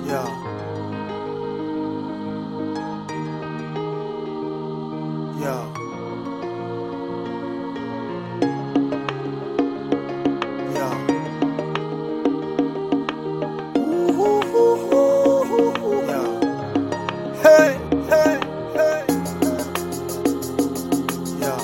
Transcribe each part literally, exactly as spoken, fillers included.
Yeah. Yeah. Yeah. Ooh, ooh, ooh, ooh, ooh. Yeah. Hey, hey, hey. Yeah.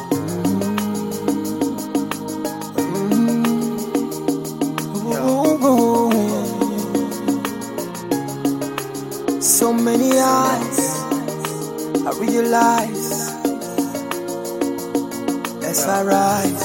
So many eyes, I realize as I rise.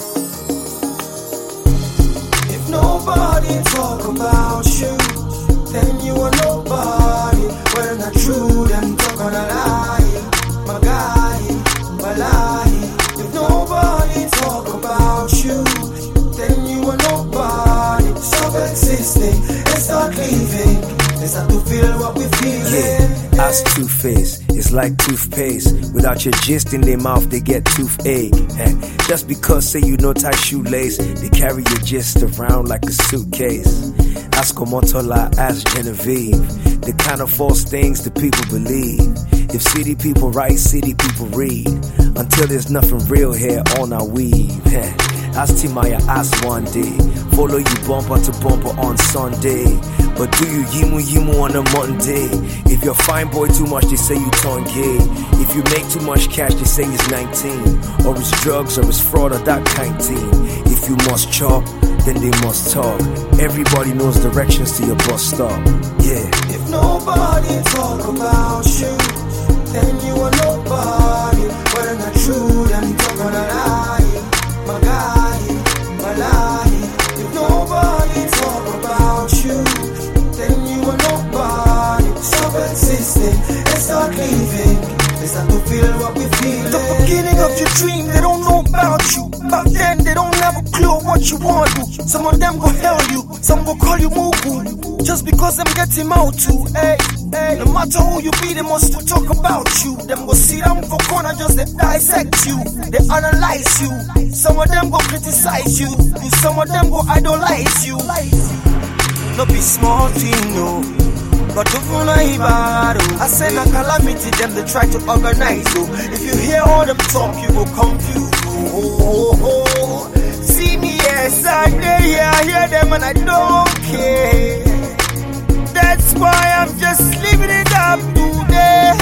If nobody talk about you, then you are nobody. Well, not true, them talk on a lie. My guy, my lie. If nobody talk about you, then you are nobody. Stop existing and start living. It's not to feel what we feel. Yeah, us two-faced, it's like toothpaste. Without your gist in their mouth, they get toothache. Eh, just because say you know tie shoelace, they carry your gist around like a suitcase. Ask Omotola, ask Genevieve, the kind of false things the people believe. If city people write, city people read, until there's nothing real here on our weave. Eh, ask Timaya, ask one day, follow you bumper to bumper on Sunday. But do you yimu yimu on a Monday? If you're fine boy too much, they say you turn gay. If you make too much cash, they say it's nineteen. Or it's drugs, or it's fraud, or that kind thing. If you must chop, then they must talk. Everybody knows directions to your bus stop. Yeah. If nobody talk about you, then you are nobody. But I'm not true, them talk on a lie. My guy, my lie. If nobody talk about you, then you are nobody. Stop existing and start living. It's not to feel what we feel. The beginning of your dream, they don't know about you. Back then, they don't have a clue what you want to. Some of them go hell you, some go call you Mugu. Just because I'm getting out too, hey, hey. No matter who you be, they must still talk about you. Them go sit down for corner, just they dissect you. They analyze you. Some of them go criticize you. Some of them go idolize you. No be small thing, no. But don't follow I send a calamity, them they try to organize you. If you hear all them talk, you go confused. Oh, oh, oh. See me, yes, I yeah, I hear them and I don't care. That's why I'm just living it up today.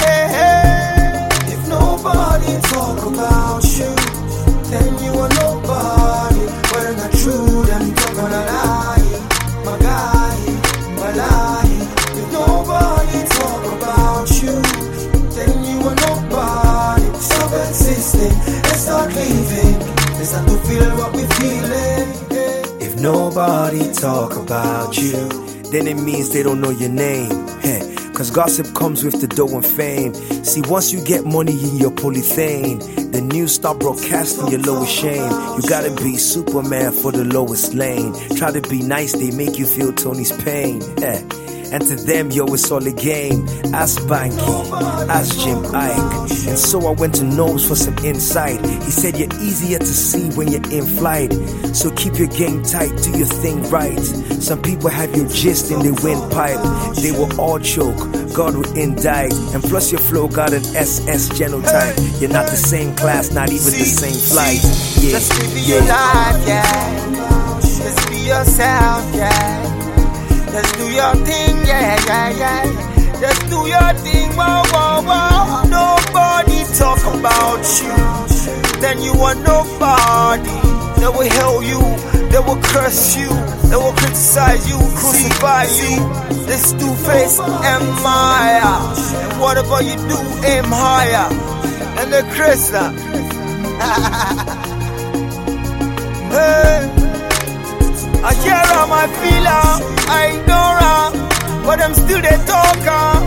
If nobody talk about you, then you are nobody. But I'm not true, them talk on a lie. My guy, my lie. If nobody talk about you, then you are nobody. Stop existing and start living. It's not to feel what we feeling. If nobody talk about you, then it means they don't know your name. Hey, cause gossip comes with the dough and fame. See, once you get money in your polythene, the news start broadcasting your lowest shame. You gotta be Superman for the lowest lane. Try to be nice, they make you feel Tony's pain. Hey. And to them, yo, it's all a game. Ask Banky, ask Jim Ike. And so I went to Nose for some insight. He said you're easier to see when you're in flight. So keep your game tight, do your thing right. Some people have your gist in their windpipe. They will all choke, God will indict. And plus your flow got an S S genotype. You're not the same class, not even the same flight. Yeah, just live your life, yeah. Just be yourself, yeah. Just do your thing, yeah, yeah, yeah. Just do your thing, wow, wow, wow. Nobody talk about you, then you are nobody. They will hell you, they will curse you, they will criticize you, crucify you. This two-faced empire, and whatever you do, aim higher. And the Krishna. Hey. I hear how I feel, I ignore her, but I'm still the talker.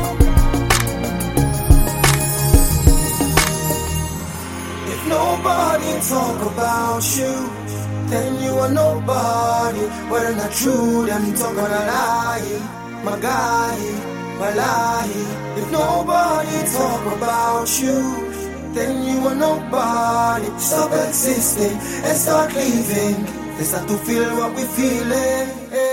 If nobody talk about you, then you are nobody. Well, not true, them talk on a lie. My guy, my lie. If nobody talk about you, then you are nobody. Stop existing and start living. It's not to feel what we feeling.